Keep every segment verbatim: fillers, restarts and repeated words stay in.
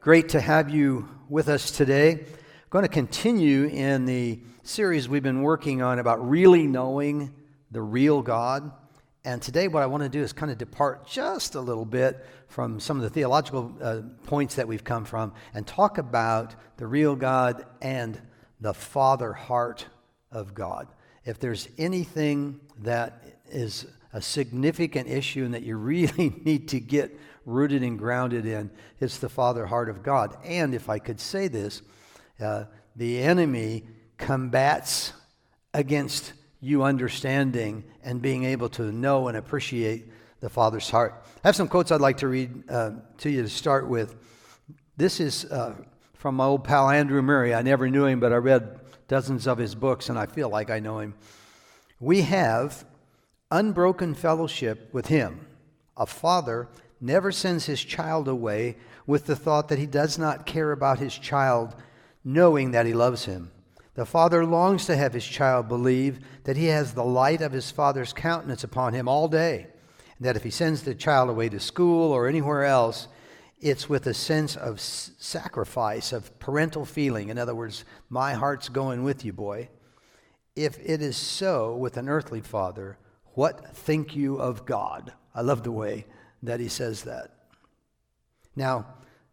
Great to have you with us today. I'm going to continue in the series we've been working on about really knowing the real God. And today what I want to do is kind of depart just a little bit from some of the theological uh, points that we've come from and talk about the real God and the Father heart of God. If there's anything that is a significant issue and that you really need to get rooted and grounded in, it's the Father heart of God. And if I could say this, uh, the enemy combats against you understanding and being able to know and appreciate the Father's heart. I have some quotes I'd like to read uh, to you to start with. This is uh, from my old pal Andrew Murray. I never knew him, but I read dozens of his books, and I feel like I know him. We have unbroken fellowship with him. A father never sends his child away with the thought that he does not care about his child, knowing that he loves him. The father longs to have his child believe that he has the light of his father's countenance upon him all day, and that if he sends the child away to school or anywhere else, it's with a sense of s- sacrifice, of parental feeling. In other words, my heart's going with you, boy. If it is so with an earthly father, what think you of God? I love the way that he says that. Now,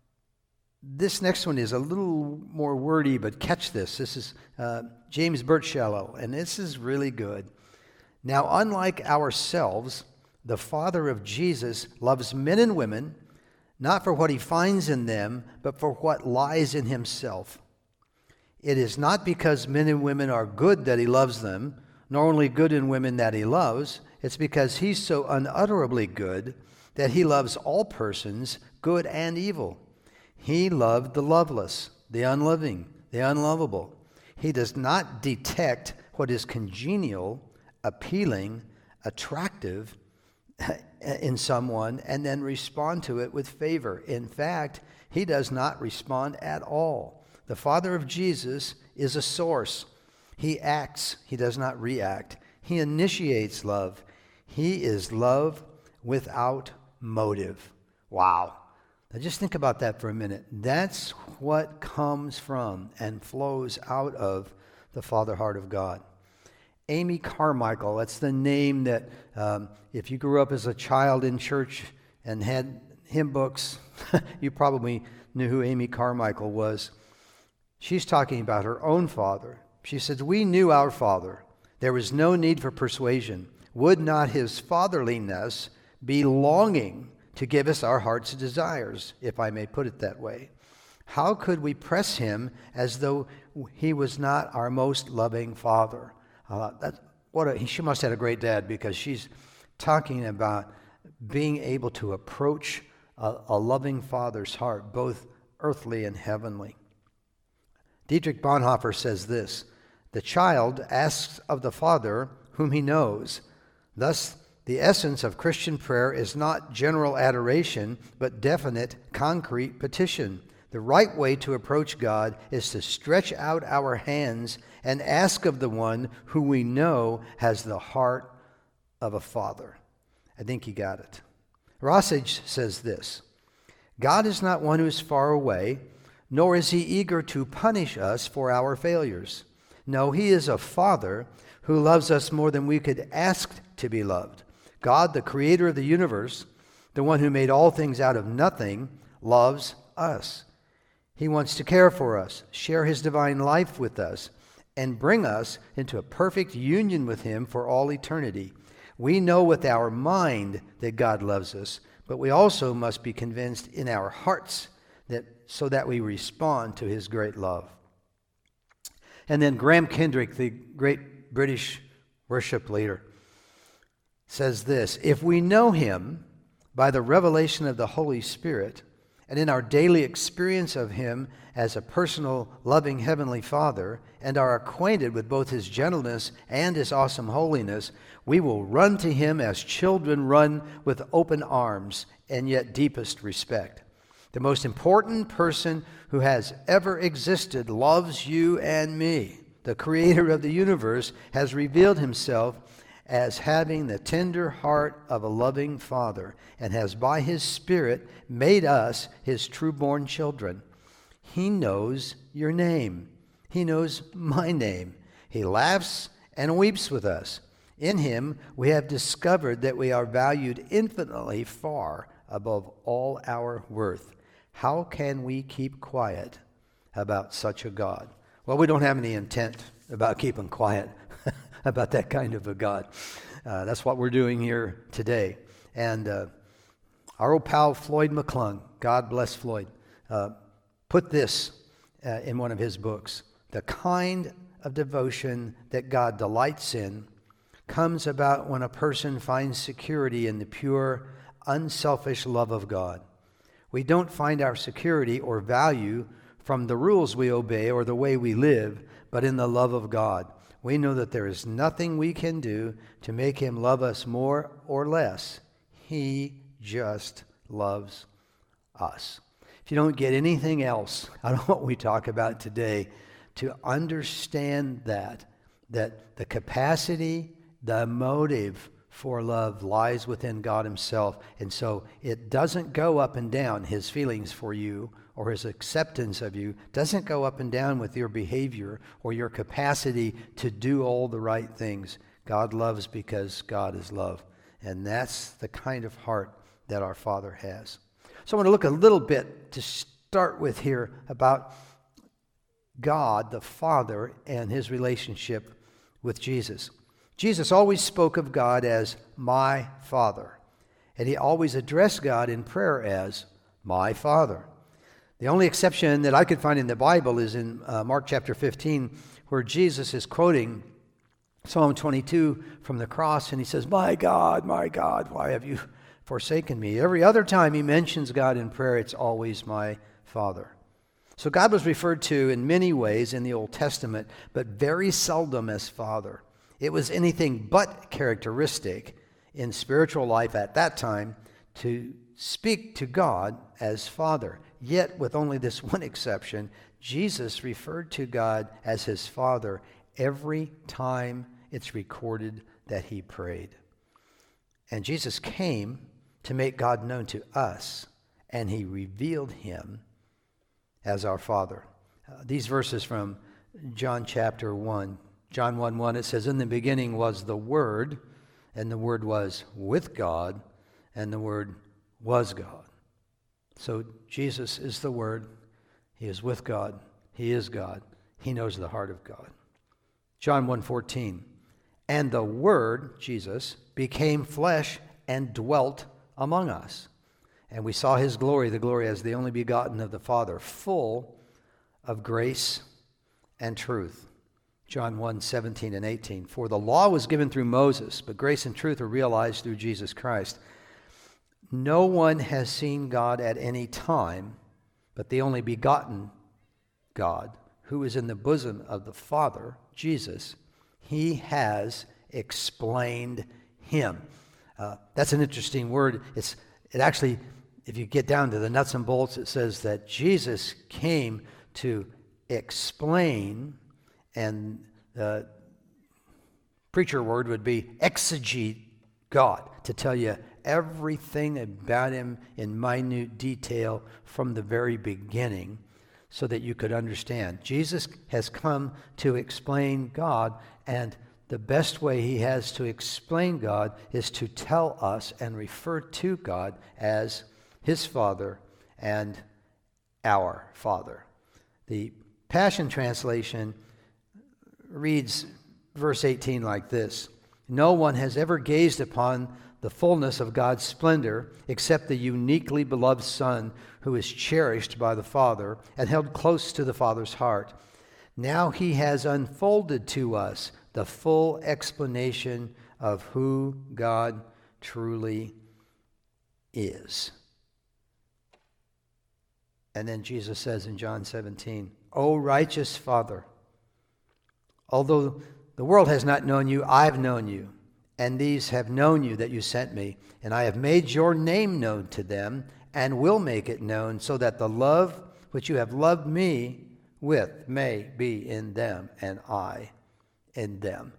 this next one is a little more wordy, but catch this. This is uh, James Birchello, and this is really good. Now, unlike ourselves, the Father of Jesus loves men and women, not for what he finds in them, but for what lies in himself. It is not because men and women are good that he loves them, nor only good in women that he loves. It's because he's so unutterably good that he loves all persons, good and evil. He loved the loveless, the unloving, the unlovable. He does not detect what is congenial, appealing, attractive in someone and then respond to it with favor. In fact, he does not respond at all. The Father of Jesus is a source. He acts, he does not react. He initiates love. He is love without motive. Wow. Now just think about that for a minute. That's what comes from and flows out of the Father heart of God. Amy Carmichael, that's the name that um, if you grew up as a child in church and had hymn books, you probably knew who Amy Carmichael was. She's talking about her own father. She says, "We knew our Father. There was no need for persuasion. Would not his fatherliness be longing to give us our heart's desires, if I may put it that way? How could we press him as though he was not our most loving Father?" Uh, that, what a, she must have had a great dad, because she's talking about being able to approach a, a loving Father's heart, both earthly and heavenly. Dietrich Bonhoeffer says this: "The child asks of the Father whom he knows. Thus, the essence of Christian prayer is not general adoration, but definite, concrete petition. The right way to approach God is to stretch out our hands and ask of the one who we know has the heart of a father." I think you got it. Rossage says this: "God is not one who is far away, nor is he eager to punish us for our failures. No, he is a Father who loves us more than we could ask to be loved. God, the creator of the universe, the one who made all things out of nothing, loves us. He wants to care for us, share his divine life with us, and bring us into a perfect union with him for all eternity. We know with our mind that God loves us, but we also must be convinced in our hearts that so that we respond to his great love." And then Graham Kendrick, the great British worship leader, says this: "If we know him by the revelation of the Holy Spirit, and in our daily experience of him as a personal, loving Heavenly Father, and are acquainted with both his gentleness and his awesome holiness, we will run to him as children run with open arms and yet deepest respect. The most important person who has ever existed loves you and me. The creator of the universe has revealed himself as having the tender heart of a loving Father, and has by his Spirit made us his true-born children. He knows your name. He knows my name. He laughs and weeps with us. In him we have discovered that we are valued infinitely far above all our worth. How can we keep quiet about such a God? Well, we don't have any intent about keeping quiet about that kind of a God. Uh, that's what we're doing here today. And uh, our old pal Floyd McClung, God bless Floyd, uh, put this uh, in one of his books. The kind of devotion that God delights in comes about when a person finds security in the pure, unselfish love of God. We don't find our security or value from the rules we obey or the way we live, but in the love of God. We know that there is nothing we can do to make him love us more or less. He just loves us. If you don't get anything else out of what we talk about today, to understand that, that the capacity, the motive for love lies within God himself. And so it doesn't go up and down, his feelings for you or his acceptance of you doesn't go up and down with your behavior or your capacity to do all the right things. God loves because God is love. And that's the kind of heart that our Father has. So I want to look a little bit to start with here about God, the Father, and his relationship with Jesus. Jesus always spoke of God as my Father, and he always addressed God in prayer as my Father. The only exception that I could find in the Bible is in uh, Mark chapter fifteen, where Jesus is quoting Psalm twenty-two from the cross, and he says, my God, my God, why have you forsaken me? Every other time he mentions God in prayer, it's always my Father. So God was referred to in many ways in the Old Testament, but very seldom as Father. It was anything but characteristic in spiritual life at that time to speak to God as Father. Yet, with only this one exception, Jesus referred to God as his Father every time it's recorded that he prayed. And Jesus came to make God known to us, and he revealed him as our Father. Uh, these verses from John chapter one. John one one, it says, in the beginning was the Word, and the Word was with God, and the Word was God. So Jesus is the Word. He is with God. He is God. He knows the heart of God. John one fourteen, and the Word, Jesus, became flesh and dwelt among us. And we saw his glory, the glory as the only begotten of the Father, full of grace and truth. John one seventeen and eighteen. For the law was given through Moses, but grace and truth are realized through Jesus Christ. No one has seen God at any time, but the only begotten God, who is in the bosom of the Father, Jesus, he has explained him. Uh, that's an interesting word. It's it actually, if you get down to the nuts and bolts, it says that Jesus came to explain, and the preacher word would be exegete God, to tell you everything about him in minute detail from the very beginning so that you could understand. Jesus has come to explain God, and the best way he has to explain God is to tell us and refer to God as his Father and our Father. The Passion Translation reads verse eighteen like this: no one has ever gazed upon the fullness of God's splendor except the uniquely beloved Son, who is cherished by the Father and held close to the Father's heart. Now he has unfolded to us the full explanation of who God truly is. And then Jesus says in John seventeen, O righteous Father, although the world has not known you, I've known you, and these have known you that you sent me, and I have made your name known to them, and will make it known, so that the love which you have loved me with may be in them, and I in them.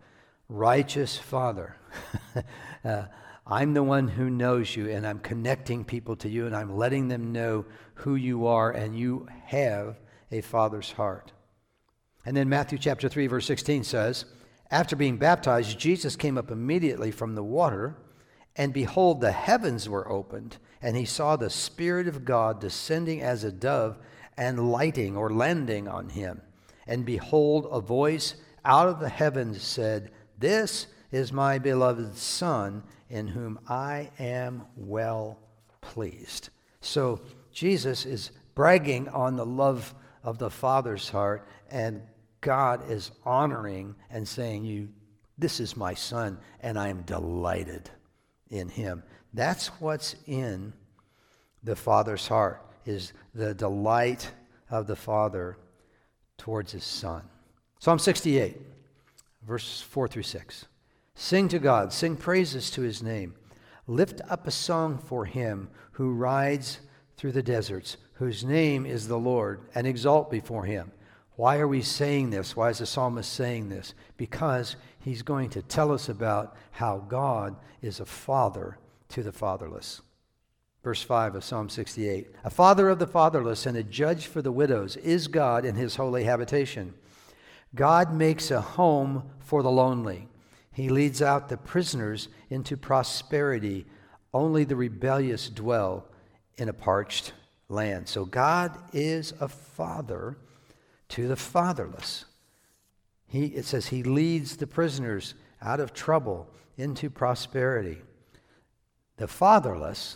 righteous Father. uh, I'm the one who knows you, and I'm connecting people to you, and I'm letting them know who you are, and you have a Father's heart. And then Matthew chapter three, verse sixteen says, after being baptized, Jesus came up immediately from the water, and behold, the heavens were opened, and he saw the Spirit of God descending as a dove and lighting or landing on him. And behold, a voice out of the heavens said, this is my beloved Son, in whom I am well pleased. So Jesus is bragging on the love of the Father's heart, and God is honoring and saying, "You, this is my Son, and I am delighted in him." That's what's in the Father's heart, is the delight of the Father towards his Son. Psalm sixty-eight, verses four through six. Sing to God, sing praises to his name. Lift up a song for him who rides through the deserts, whose name is the Lord, and exalt before him. Why are we saying this? Why is the psalmist saying this? Because he's going to tell us about how God is a father to the fatherless. Verse five of Psalm sixty-eight. A father of the fatherless and a judge for the widows is God in his holy habitation. God makes a home for the lonely. He leads out the prisoners into prosperity. Only the rebellious dwell in a parched land. So God is a father to the fatherless. He, it says he leads the prisoners out of trouble into prosperity. The fatherless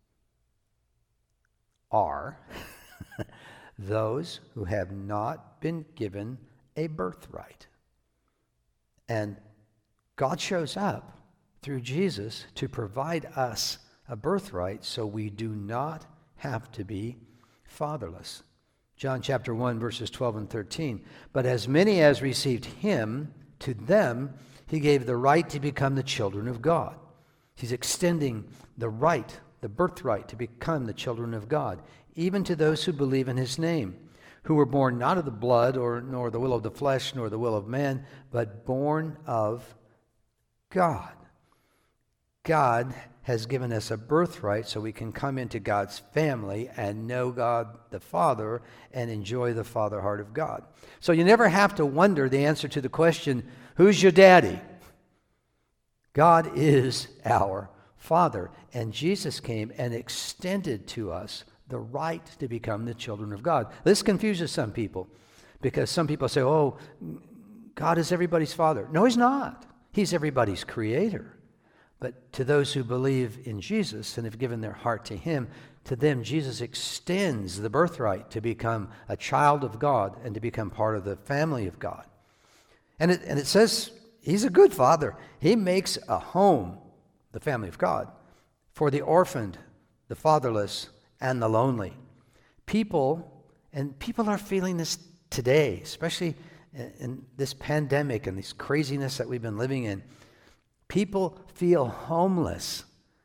are those who have not been given a birthright. And God shows up through Jesus to provide us a birthright so we do not have to be fatherless. John chapter one, verses twelve and thirteen. But as many as received him, to them he gave the right to become the children of God. He's extending the right, the birthright, to become the children of God, even to those who believe in his name, who were born not of the blood, or nor the will of the flesh, nor the will of man, but born of God. God has given us a birthright so we can come into God's family and know God the Father and enjoy the Father heart of God. So you never have to wonder the answer to the question, who's your daddy? God is our Father. And Jesus came and extended to us the right to become the children of God. This confuses some people because some people say, oh, God is everybody's Father. No, he's not. He's everybody's creator. But to those who believe in Jesus and have given their heart to him, to them Jesus extends the birthright to become a child of God and to become part of the family of God. And it, and it says he's a good father. He makes a home, the family of God, for the orphaned, the fatherless, and the lonely. People, and people are feeling this today, especially in, in this pandemic and this craziness that we've been living in. People feel homeless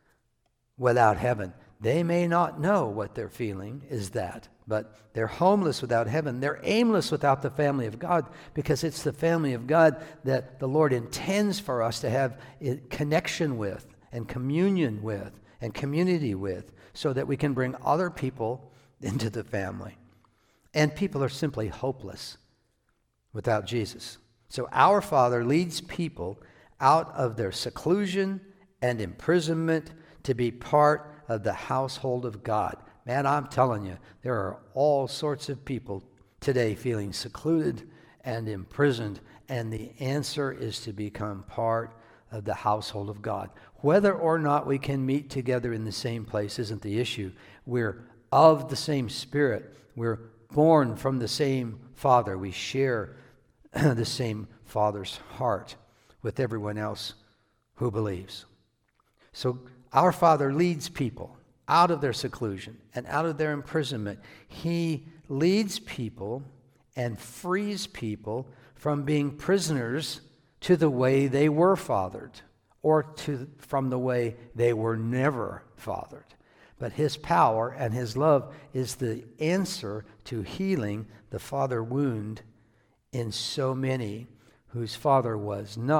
without heaven. They may not know what they're feeling is that, but they're homeless without heaven. They're aimless without the family of God, because it's the family of God that the Lord intends for us to have connection with and communion with and community with, so that we can bring other people into the family. And people are simply hopeless without Jesus. So our Father leads people out of their seclusion and imprisonment to be part of the household of God. Man, I'm telling you, there are all sorts of people today feeling secluded and imprisoned, and the answer is to become part of the household of God. Whether or not we can meet together in the same place isn't the issue. We're of the same Spirit. We're born from the same Father. We share the same Father's heart with everyone else who believes. So our Father leads people out of their seclusion and out of their imprisonment. He leads people and frees people from being prisoners to the way they were fathered, or to from the way they were never fathered. But his power and his love is the answer to healing the father wound in so many whose father was not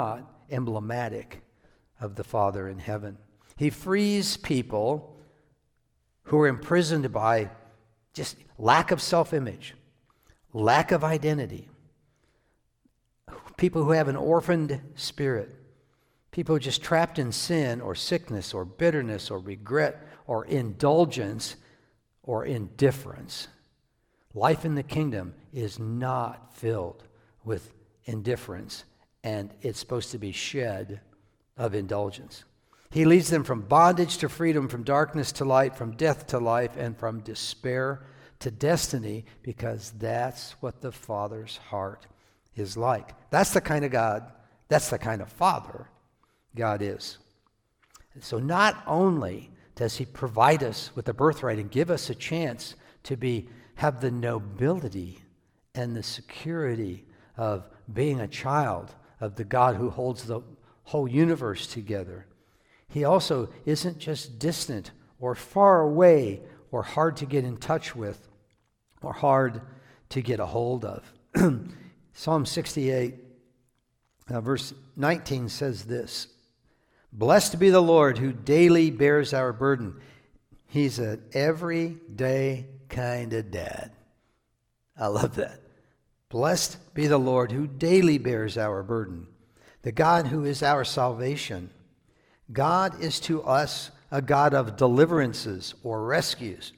emblematic of the Father in heaven. He frees people who are imprisoned by just lack of self-image, lack of identity, people who have an orphaned spirit, people just trapped in sin or sickness or bitterness or regret or indulgence or indifference. Life in the kingdom is not filled with indifference, and it's supposed to be shed of indulgence. He leads them from bondage to freedom, from darkness to light, from death to life, and from despair to destiny, because that's what the Father's heart is like. That's the kind of God, that's the kind of Father God is. And so not only does he provide us with a birthright and give us a chance to be have the nobility and the security of being a child of the God who holds the whole universe together, he also isn't just distant or far away or hard to get in touch with or hard to get a hold of. Psalm sixty-eight, uh, verse nineteen says this: "Blessed be the Lord who daily bears our burden." He's an everyday kind of dad. I love that. Blessed be the Lord who daily bears our burden. The God who is our salvation. God is to us a God of deliverances or rescues.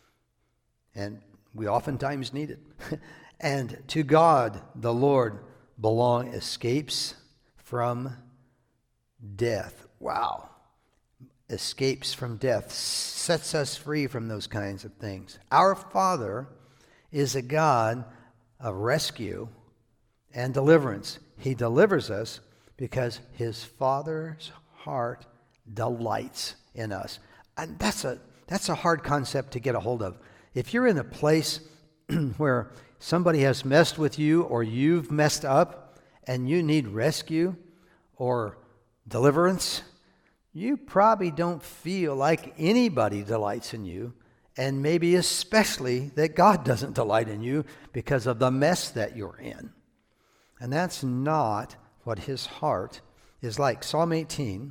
And we oftentimes need it. And to God, the Lord, belong escapes from death. Wow. Escapes from death. Sets us free from those kinds of things. Our Father is a God of rescue and deliverance. He delivers us because his Father's heart delights in us. And that's a that's a hard concept to get a hold of. If you're in a place where somebody has messed with you, or you've messed up and you need rescue or deliverance, you probably don't feel like anybody delights in you, and maybe especially that God doesn't delight in you because of the mess that you're in. And that's not what his heart is like. Psalm eighteen,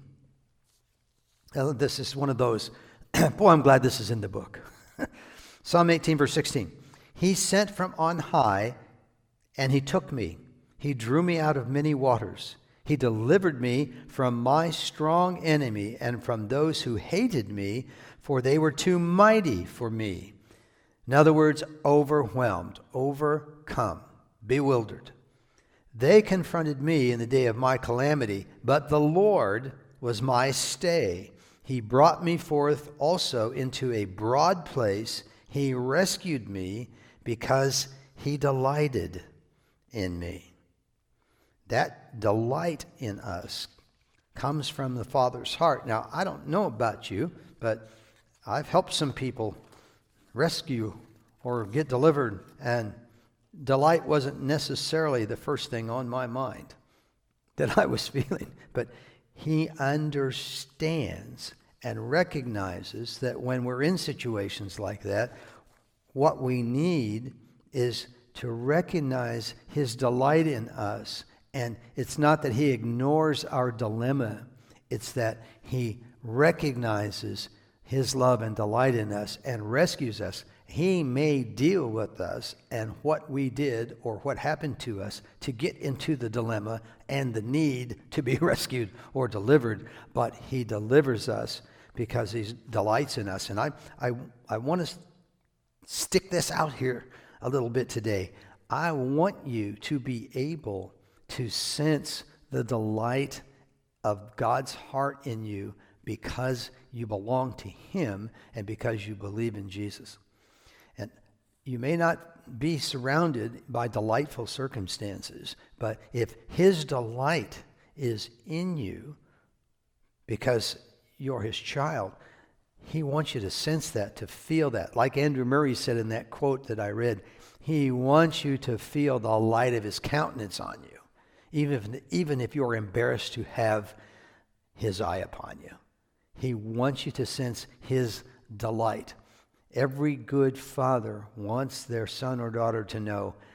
this is one of those, boy, I'm glad this is in the book. Psalm eighteen, verse sixteen. He sent from on high, and he took me. He drew me out of many waters. He delivered me from my strong enemy and from those who hated me, for they were too mighty for me. In other words, overwhelmed, overcome, bewildered. They confronted me in the day of my calamity, but the Lord was my stay. He brought me forth also into a broad place. He rescued me because he delighted in me. That delight in us comes from the Father's heart. Now, I don't know about you, but I've helped some people rescue or get delivered, and delight wasn't necessarily the first thing on my mind that I was feeling. But he understands and recognizes that when we're in situations like that, what we need is to recognize his delight in us. And it's not that he ignores our dilemma. It's that he recognizes his love and delight in us and rescues us. He may deal with us and what we did or what happened to us to get into the dilemma and the need to be rescued or delivered, but he delivers us because he delights in us. And I, I, I want to stick this out here a little bit today. I want you to be able to sense the delight of God's heart in you because you belong to him and because you believe in Jesus. And you may not be surrounded by delightful circumstances, but if his delight is in you because you're his child, he wants you to sense that, to feel that. Like Andrew Murray said in that quote that I read, he wants you to feel the light of his countenance on you, even if, even if you're embarrassed to have his eye upon you. He wants you to sense his delight. Every good father wants their son or daughter to know,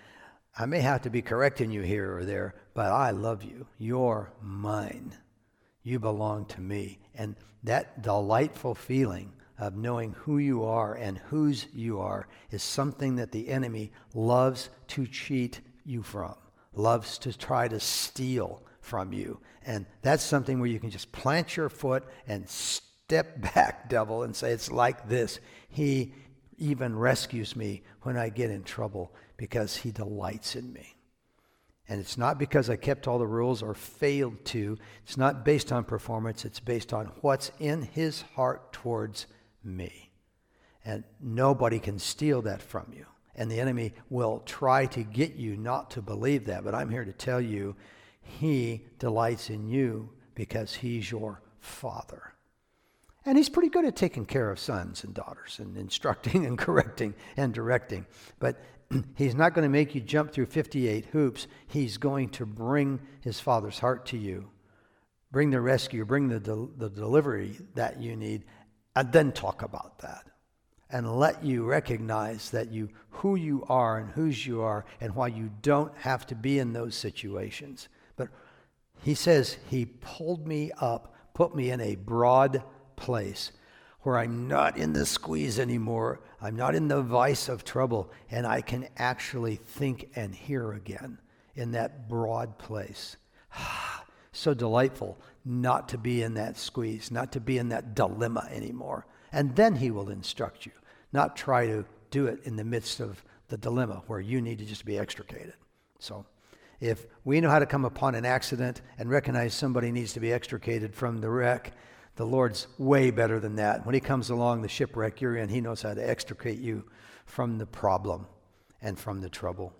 I may have to be correcting you here or there, but I love you. You're mine. You belong to me. And that delightful feeling of knowing who you are and whose you are is something that the enemy loves to cheat you from, loves to try to steal from you. And that's something where you can just plant your foot and step back, devil, and say, it's like this. He even rescues me when I get in trouble because he delights in me. And it's not because I kept all the rules or failed to. It's not based on performance. It's based on what's in his heart towards me. And nobody can steal that from you. And the enemy will try to get you not to believe that. But I'm here to tell you, he delights in you because he's your father. And he's pretty good at taking care of sons and daughters and instructing and correcting and directing. But he's not going to make you jump through fifty-eight hoops. He's going to bring his father's heart to you, bring the rescue, bring the, del- the delivery that you need, and then talk about that. And let you recognize that you, who you are and whose you are and why you don't have to be in those situations. But he says he pulled me up, put me in a broad place where I'm not in the squeeze anymore. I'm not in the vice of trouble, and I can actually think and hear again in that broad place. So delightful not to be in that squeeze, not to be in that dilemma anymore. And then he will instruct you, not try to do it in the midst of the dilemma where you need to just be extricated. So if we know how to come upon an accident and recognize somebody needs to be extricated from the wreck, the Lord's way better than that. When he comes along the shipwreck you're in, he knows how to extricate you from the problem and from the trouble.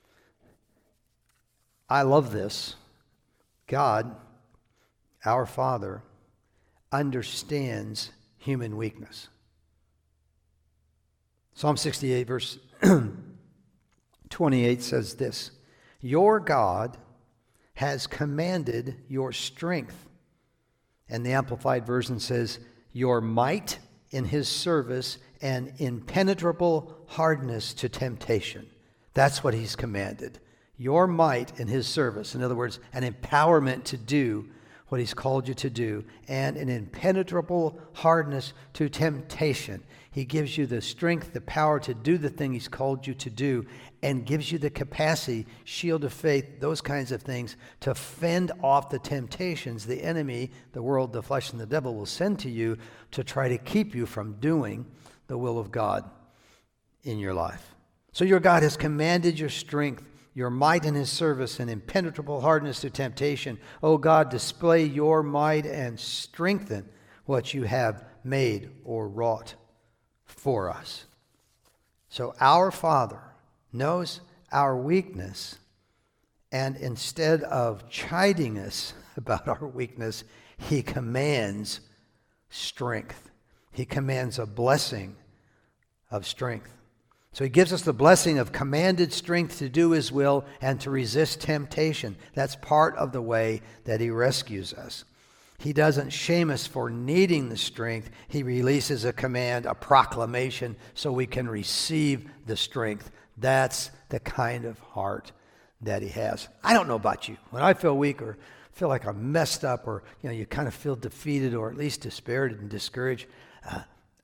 I love this. God, our Father, understands human weakness. Psalm sixty-eight, verse twenty-eight says this, your God has commanded your strength. And the Amplified Version says, your might in his service and impenetrable hardness to temptation. That's what he's commanded. Your might in his service. In other words, an empowerment to do what he's called you to do, and an impenetrable hardness to temptation. He gives you the strength, the power to do the thing he's called you to do, and gives you the capacity, shield of faith, those kinds of things, to fend off the temptations the enemy, the world, the flesh, and the devil will send to you to try to keep you from doing the will of God in your life. So your God has commanded your strength, your might in his service, and impenetrable hardness to temptation. O God, display your might and strengthen what you have made or wrought for us. So our Father knows our weakness, and instead of chiding us about our weakness, he commands strength. He commands a blessing of strength. So he gives us the blessing of commanded strength to do his will and to resist temptation. That's part of the way that he rescues us. He doesn't shame us for needing the strength. He releases a command, a proclamation, so we can receive the strength. That's the kind of heart that he has. I don't know about you. When I feel weak or feel like I'm messed up, or you know, you kind of feel defeated or at least dispirited and discouraged, uh,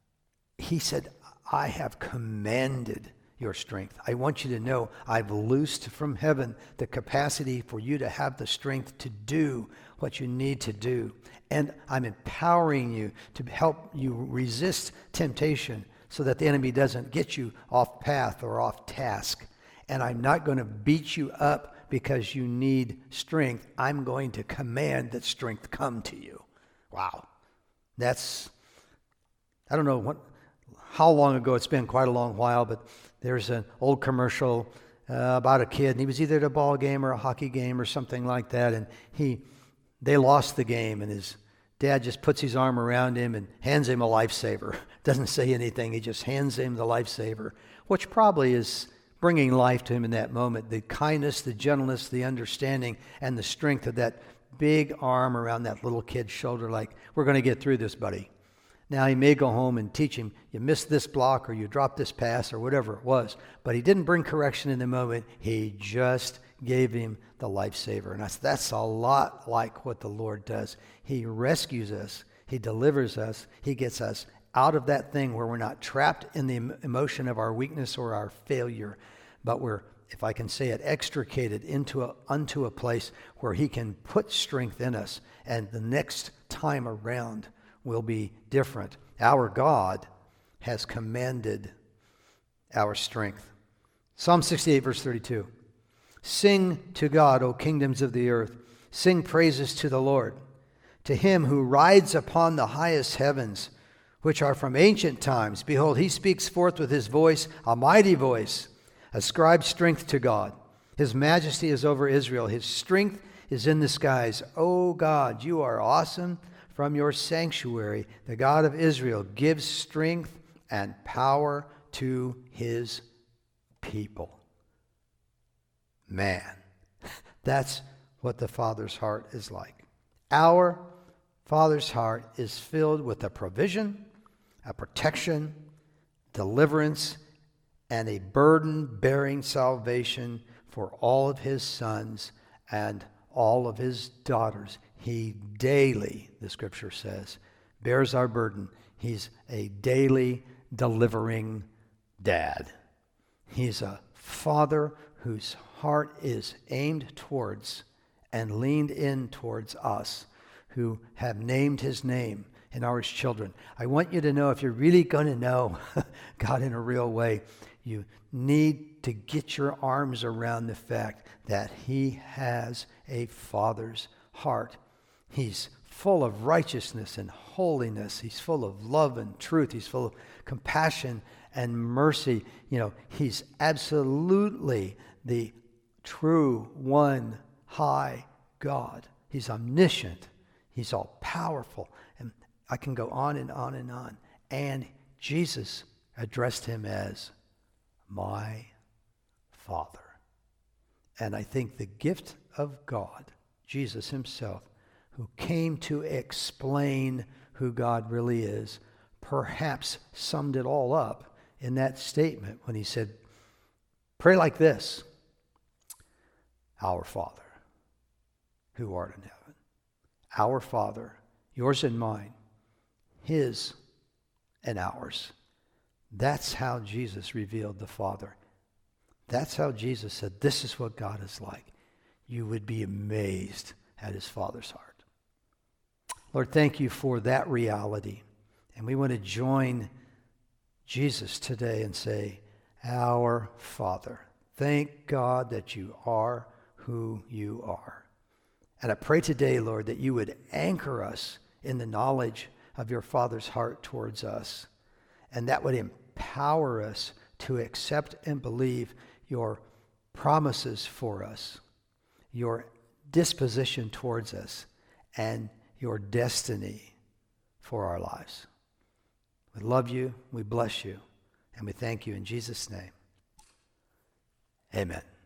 he said, I have commanded your strength. I want you to know I've loosed from heaven the capacity for you to have the strength to do what you need to do. And I'm empowering you to help you resist temptation so that the enemy doesn't get you off path or off task. And I'm not going to beat you up because you need strength. I'm going to command that strength come to you. Wow. That's, I don't know what, how long ago, it's been quite a long while, but there's an old commercial uh, about a kid, and he was either at a ball game or a hockey game or something like that, and he, they lost the game, and his dad just puts his arm around him and hands him a lifesaver. Doesn't say anything, he just hands him the lifesaver, which probably is bringing life to him in that moment. The kindness, the gentleness, the understanding, and the strength of that big arm around that little kid's shoulder, like, we're going to get through this, buddy. Now he may go home and teach him, you missed this block or you dropped this pass or whatever it was. But he didn't bring correction in the moment. He just gave him the lifesaver. And that's, that's a lot like what the Lord does. He rescues us. He delivers us. He gets us out of that thing where we're not trapped in the emotion of our weakness or our failure, but we're, if I can say it, extricated into a, unto a place where he can put strength in us. And the next time around will be different. Our God has commanded our strength. Psalm sixty-eight, verse thirty-two. Sing to God, O kingdoms of the earth. Sing praises to the Lord, to him who rides upon the highest heavens, which are from ancient times. Behold, he speaks forth with his voice, a mighty voice. Ascribe strength to God. His majesty is over Israel. His strength is in the skies. O God, you are awesome. From your sanctuary, the God of Israel gives strength and power to his people. Man, that's what the Father's heart is like. Our Father's heart is filled with a provision, a protection, deliverance, and a burden-bearing salvation for all of his sons and all of his daughters. He daily, the scripture says, bears our burden. He's a daily delivering dad. He's a father whose heart is aimed towards and leaned in towards us who have named his name and are his children. I want you to know, if you're really going to know God in a real way, you need to get your arms around the fact that he has a father's heart. He's full of righteousness and holiness. He's full of love and truth. He's full of compassion and mercy. You know, he's absolutely the true one high God. He's omniscient. He's all powerful. And I can go on and on and on. And Jesus addressed him as my Father. And I think the gift of God, Jesus himself, who came to explain who God really is, perhaps summed it all up in that statement when he said, pray like this: Our Father, who art in heaven. Our Father, yours and mine, his and ours. That's how Jesus revealed the Father. That's how Jesus said, this is what God is like. You would be amazed at his Father's heart. Lord, thank you for that reality. And we want to join Jesus today and say, Our Father. Thank God that you are who you are. And I pray today, Lord, that you would anchor us in the knowledge of your Father's heart towards us. And that would empower us to accept and believe your promises for us, your disposition towards us, and your destiny for our lives. We love you, we bless you, and we thank you in Jesus' name. Amen.